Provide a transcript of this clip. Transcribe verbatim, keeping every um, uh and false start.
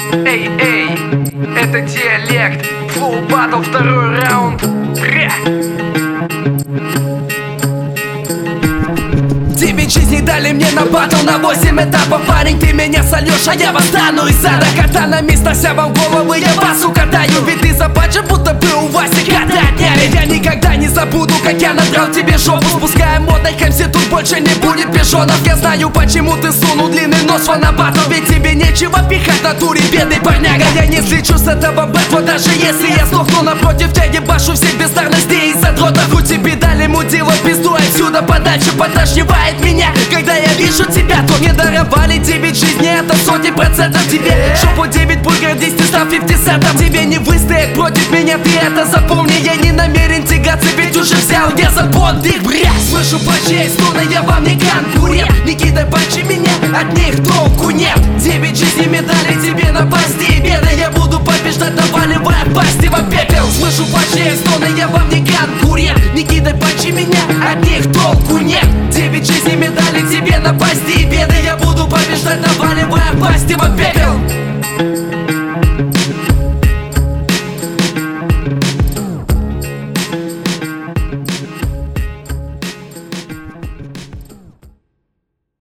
Эй, эй, это диалект. Флоу батл, второй раунд. Бля. Девять жизней дали мне на батл на восемь этапов. Парень, ты меня сольешь, а я восстану из ада. Катанами ся вам головы, я вас укатаю. Ведь ты западжен, будто бы у Васи кота отняли. Я никогда не забуду, как я надрал тебе жопу. Спуская модной хэмси, тут больше не будет пижонов. Я знаю, почему ты сунул длинный нос в батл. Ведь тебе нечего пихать на туре, бедный парняга. Я не слечу с этого бэтва, даже если я сдохну напротив. Я ебашу всех бездарностей из задротов. У тебя дали мудила пизду отсюда подальше. Подошнивает меня, когда я вижу тебя. То мне даровали девять жизней, это сотни процентов тебе. Шопу девять, будь гордись, ты стал пятьдесят центов. Тебе не выстоять против меня, ты это запомни. Я не намерен тягаться, ведь уже взял я закон. Их бред, слышу по чьей стороны, я вам не конкурент. Не кидай пальчи меня, от них толку нет. Девять жизней медали тебе на пасти и беды. Я буду побеждать, наваливая пасти во пепел. Слышу по чьей стороны, я вам не конкурент. Не кидай пальчи меня, от них толку нет. Девять жизней медали тебе на пасти и беды. Я буду побеждать, наваливая пасти во пепел.